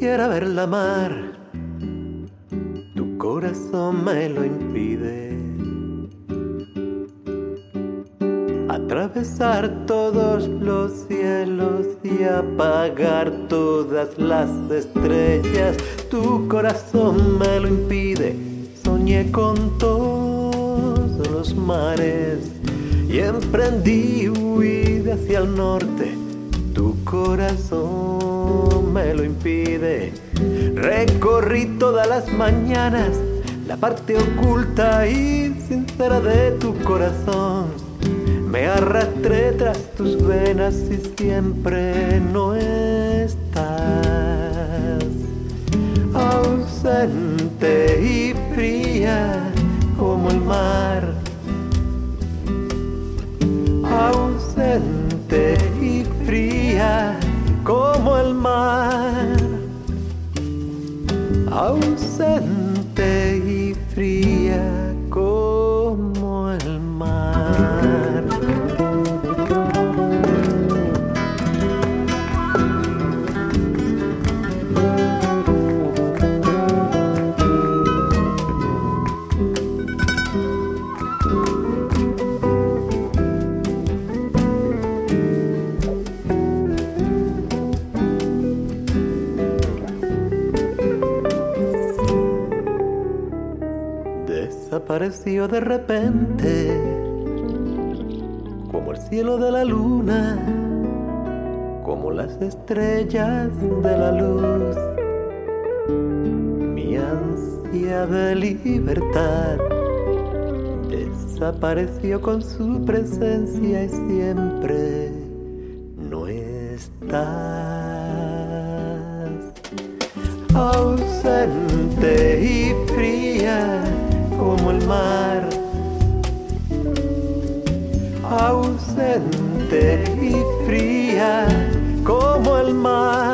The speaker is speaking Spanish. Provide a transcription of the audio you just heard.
Quisiera ver la mar, tu corazón me lo impide. Atravesar todos los cielos y apagar todas las estrellas, tu corazón me lo impide. Soñé con todos los mares y emprendí huida hacia el norte, tu corazón me lo impide. Recorrí todas las mañanas la parte oculta y sincera de tu corazón. Me arrastré tras tus venas y siempre no estás. Ausente y fría como el mar. Ausente y fría como el mar. Ausente y fría como el mar. Desapareció de repente, como el cielo de la luna, como las estrellas de la luz. Mi ansia de libertad desapareció con su presencia y siempre no estás. Ausente y fría como el mar. Ausente y fría como el mar.